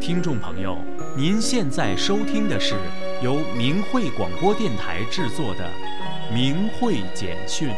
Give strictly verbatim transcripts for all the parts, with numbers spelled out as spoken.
听众朋友，您现在收听的是由明慧广播电台制作的《明慧简讯》。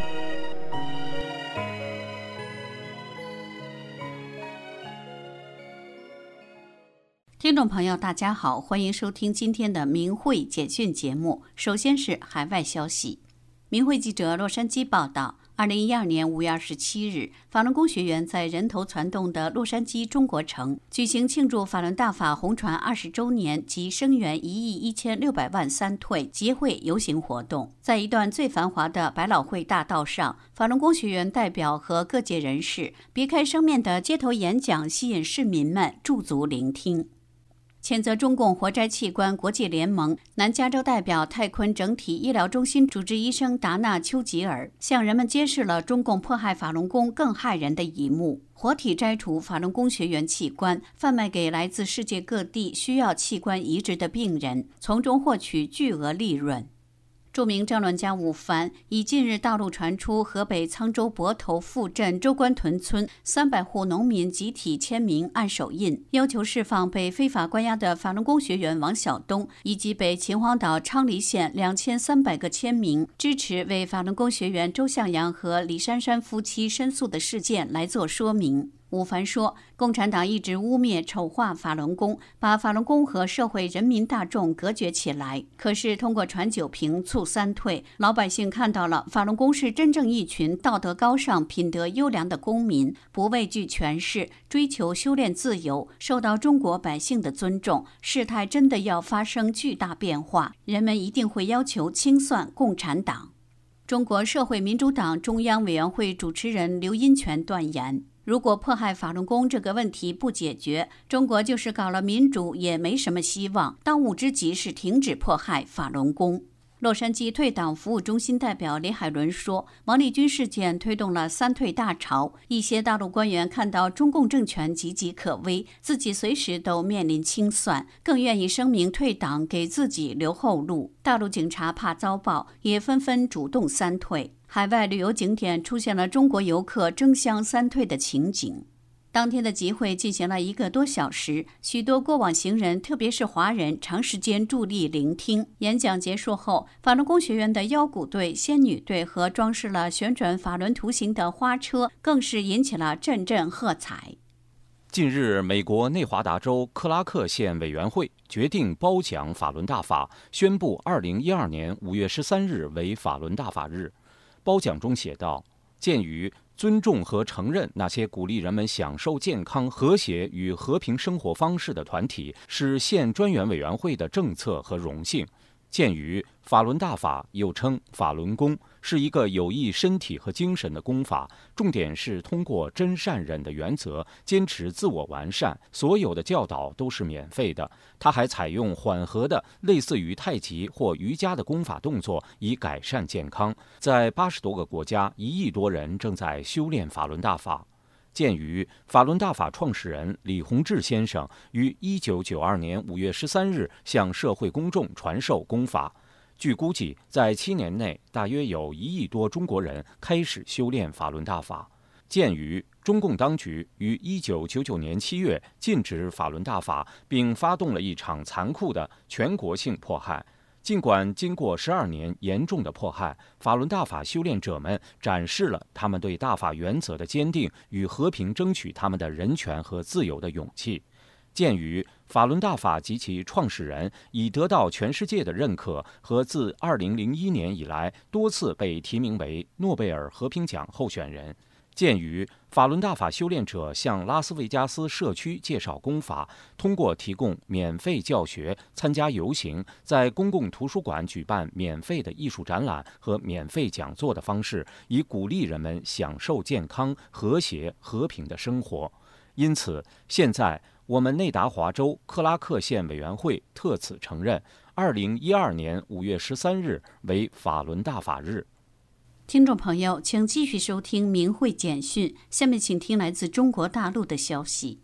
听众朋友，大家好，欢迎收听今天的明慧简讯节目。首先是海外消息。明慧记者洛杉矶报道，二零一二年五月二十七日，法轮功学员在人头攒动的洛杉矶中国城举行庆祝法轮大法红传二十周年及声援一亿一千六百万三退集会游行活动。在一段最繁华的百老汇大道上，法轮功学员代表和各界人士别开生面的街头演讲吸引市民们驻足聆听。谴责中共活摘器官国际联盟南加州代表泰昆整体医疗中心主治医生达纳丘吉尔向人们揭示了中共迫害法轮功更害人的一幕：活体摘除法轮功学员器官，贩卖给来自世界各地需要器官移植的病人，从中获取巨额利润。著名政论家吴帆以近日大陆传出河北沧州泊头副镇周官屯村三百户农民集体签名按手印，要求释放被非法关押的法轮功学员王晓东，以及北秦皇岛昌黎县两千三百个签名支持为法轮功学员周向阳和李珊珊夫妻申诉的事件来做说明。吴帆说，共产党一直污蔑丑化法轮功，把法轮功和社会人民大众隔绝起来。可是通过传酒瓶促三退，老百姓看到了法轮功是真正一群道德高尚品德优良的公民，不畏惧权势，追求修炼自由，受到中国百姓的尊重。事态真的要发生巨大变化，人们一定会要求清算共产党。中国社会民主党中央委员会主持人刘荫权断言，如果迫害法轮功这个问题不解决，中国就是搞了民主也没什么希望。当务之急是停止迫害法轮功。洛杉矶退党服务中心代表李海伦说，王立军事件推动了三退大潮，一些大陆官员看到中共政权岌岌可危，自己随时都面临清算，更愿意声明退党，给自己留后路。大陆警察怕遭报，也纷纷主动三退。海外旅游景点出现了中国游客争相三退的情景。当天的集会进行了一个多小时，许多过往行人，特别是华人，长时间伫立聆听。演讲结束后，法轮功学员的腰鼓队、仙女队和装饰了旋转法轮图形的花车，更是引起了阵阵喝彩。 近日，美国内华达州克拉克县委员会决定褒奖法轮大法，宣布二零一二年五月十三日为法轮大法日。褒奖中写道，鉴于尊重和承认那些鼓励人们享受健康、和谐与和平生活方式的团体是县专员委员会的政策和荣幸。鉴于法轮大法又称法轮功是一个有益身体和精神的功法，重点是通过真善忍的原则坚持自我完善，所有的教导都是免费的。它还采用缓和的类似于太极或瑜伽的功法动作，以改善健康。在八十多个国家，一亿多人正在修炼法轮大法。鉴于法轮大法创始人李洪志先生于一九九二年五月十三日向社会公众传授功法，据估计，在七年内，大约有一亿多中国人开始修炼法轮大法。鉴于中共当局于一九九九年七月禁止法轮大法，并发动了一场残酷的全国性迫害，尽管经过十二年严重的迫害，法轮大法修炼者们展示了他们对大法原则的坚定与和平争取他们的人权和自由的勇气。鉴于法轮大法及其创始人已得到全世界的认可，和自二零零一年以来多次被提名为诺贝尔和平奖候选人，鉴于法轮大法修炼者向拉斯维加斯社区介绍功法，通过提供免费教学、参加游行、在公共图书馆举办免费的艺术展览和免费讲座的方式，以鼓励人们享受健康、和谐、和平的生活。因此，现在我们内达华州克拉克县委员会特此承认二零一二年五月十三日为法轮大法日。 听众朋友，请继续收听明慧简讯。下面请听来自中国大陆的消息。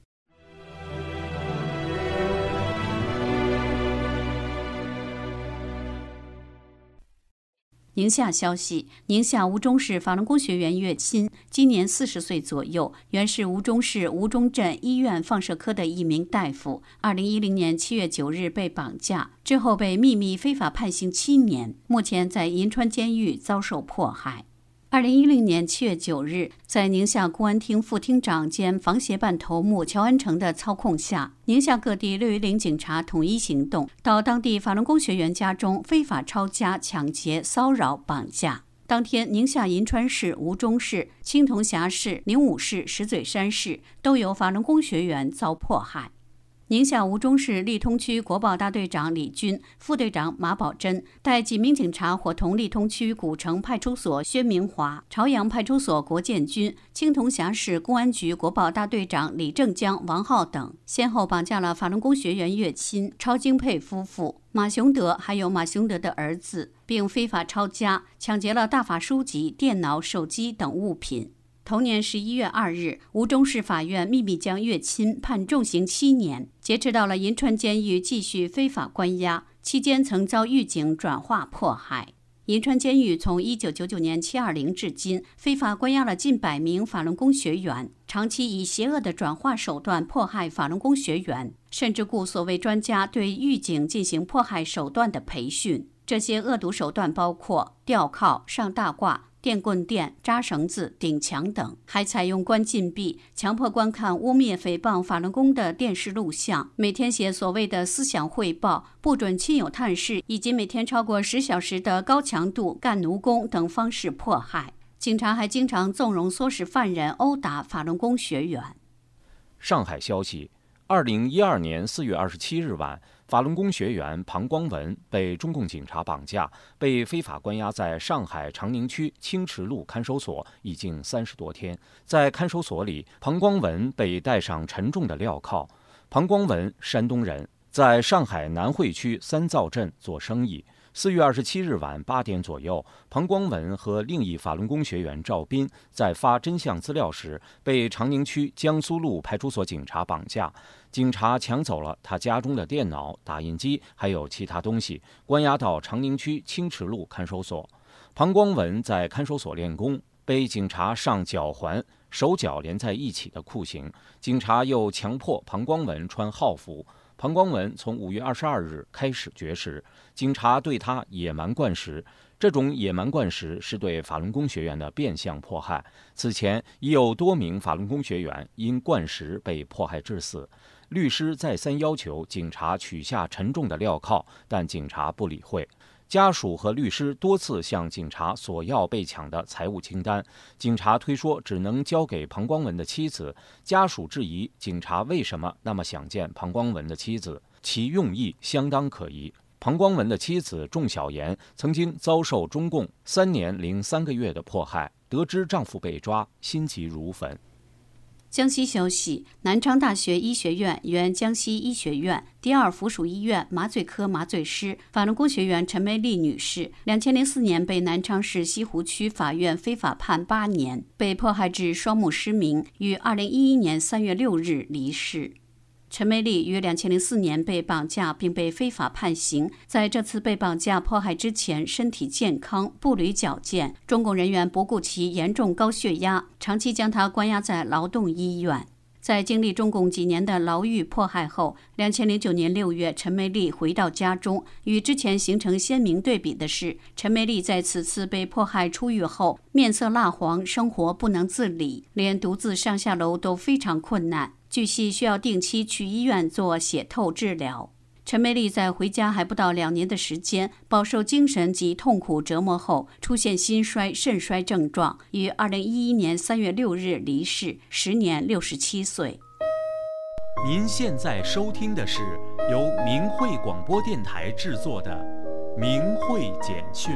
宁夏消息，宁夏吴忠市法轮功学员岳钦今年四十岁左右，原是吴忠市吴忠镇医院放射科的一名大夫。二零一零年七月九日被绑架，之后被秘密非法判刑七年，目前在银川监狱遭受迫害。二零一零年七月九日，在宁夏公安厅副厅长兼防协办头目乔恩成的操控下，宁夏各地六一零警察统一行动，到当地法轮功学员家中非法抄家、抢劫、骚扰、绑架。当天，宁夏银川市、吴忠市、青铜峡市、宁武市、石嘴山市都有法轮功学员遭迫害。宁夏吴忠市利通区国保大队长李军、副队长马宝珍带几名警察伙同利通区古城派出所薛明华、朝阳派出所郭建军、青铜峡市公安局国保大队长李正江、王浩等，先后绑架了法轮功学员岳钦、超京佩夫妇、马雄德还有马雄德的儿子，并非法抄家，抢劫了大法书籍、电脑、手机等物品。同年十一月二日，吴忠市法院秘密将岳钦判重刑七年，劫持到了银川监狱继续非法关押，期间曾遭狱警转化迫害。银川监狱从一九九九年七二零至今，非法关押了近百名法轮功学员，长期以邪恶的转化手段迫害法轮功学员，甚至雇所谓专家对狱警进行迫害手段的培训。这些恶毒手段包括吊铐、上大挂、电棍电、扎绳子、顶墙等，还采用关禁闭、强迫观看污蔑诽谤法轮功的电视录像，每天写所谓的思想汇报，不准亲友探视，以及每天超过十小时的高强度干奴工等方式迫害。警察还经常纵容唆使犯人殴打法轮功学员。 上海消息，二零一二年四月二十七日晚，法轮功学员庞光文被中共警察绑架，被非法关押在上海长宁区清池路看守所已经三十多天。在看守所里，庞光文被戴上沉重的镣铐。庞光文，山东人，在上海南汇区三灶镇做生意。四月二十七日晚八点左右，庞光文和另一法轮功学员赵斌在发真相资料时，被长宁区江苏路派出所警察绑架。警察抢走了他家中的电脑、打印机，还有其他东西，关押到长宁区清池路看守所。庞光文在看守所练功，被警察上脚环、手脚连在一起的酷刑。警察又强迫庞光文穿号服。庞光文从五月二十二日开始绝食，警察对他野蛮灌食。这种野蛮灌食是对法轮功学员的变相迫害。此前已有多名法轮功学员因灌食被迫害致死。律师再三要求警察取下沉重的镣铐，但警察不理会。家属和律师多次向警察索要被抢的财物清单，警察推说只能交给庞光文的妻子。家属质疑警察为什么那么想见庞光文的妻子，其用意相当可疑。庞光文的妻子仲小妍曾经遭受中共三年零三个月的迫害，得知丈夫被抓，心急如焚。 江西消息，南昌大学医学院原江西医学院第二附属医院麻醉科麻醉师法轮功学员陈梅丽女士，两千零四年被南昌市西湖区法院非法判八年，被迫害致双目失明，于二零一一年三月六日离世。陈梅丽于两千零四年被绑架并被非法判刑，在这次被绑架迫害之前身体健康，步履矫健，中共人员不顾其严重高血压，长期将她关押在劳动医院。在经历中共几年的牢狱迫害后，两千零九年六月，陈梅丽回到家中。与之前形成鲜明对比的是，陈梅丽在此次被迫害出狱后，面色蜡黄，生活不能自理，连独自上下楼都非常困难。据悉，需要定期去医院做血透治疗。陈梅丽在回家还不到两年的时间，饱受精神及痛苦折磨后，出现心衰、肾衰症状，于二零一一年三月六日离世，时年六十七岁。 您现在收听的是由明慧广播电台制作的《明慧简讯》。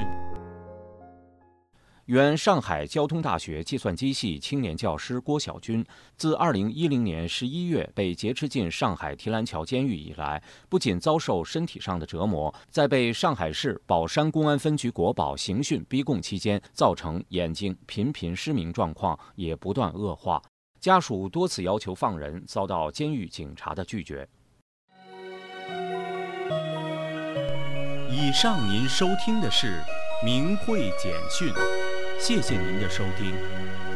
原上海交通大学计算机系青年教师郭晓军，自二零一零年十一月被劫持进上海提篮桥监狱以来，不仅遭受身体上的折磨，在被上海市宝山公安分局国保刑讯逼供期间，造成眼睛频频失明状况也不断恶化。家属多次要求放人，遭到监狱警察的拒绝。 以上您收听的是明慧简讯。谢谢您的收听。